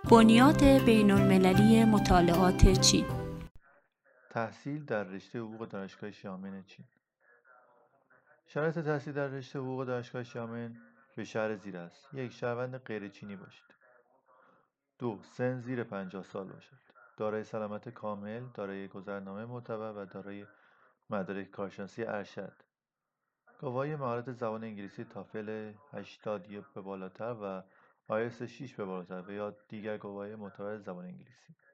بنیاد بین‌المللی مطالعات چین. تحصیل در رشته حقوق دانشگاه شیامن چین. شرایط تحصیل در رشته حقوق دانشگاه شیامن به شهر زیر است: 1. شهروند غیر چینی باشید. 2. سن زیر 50 سال باشد. دارای سلامت کامل، دارای گذرنامه معتبر و دارای مدارک کارشناسی ارشد. گواهی مهارت زبان انگلیسی تافل 80 به بالاتر و آیلتس 6 به بالاتر و یا دیگر گواهی معتبر زبان انگلیسی.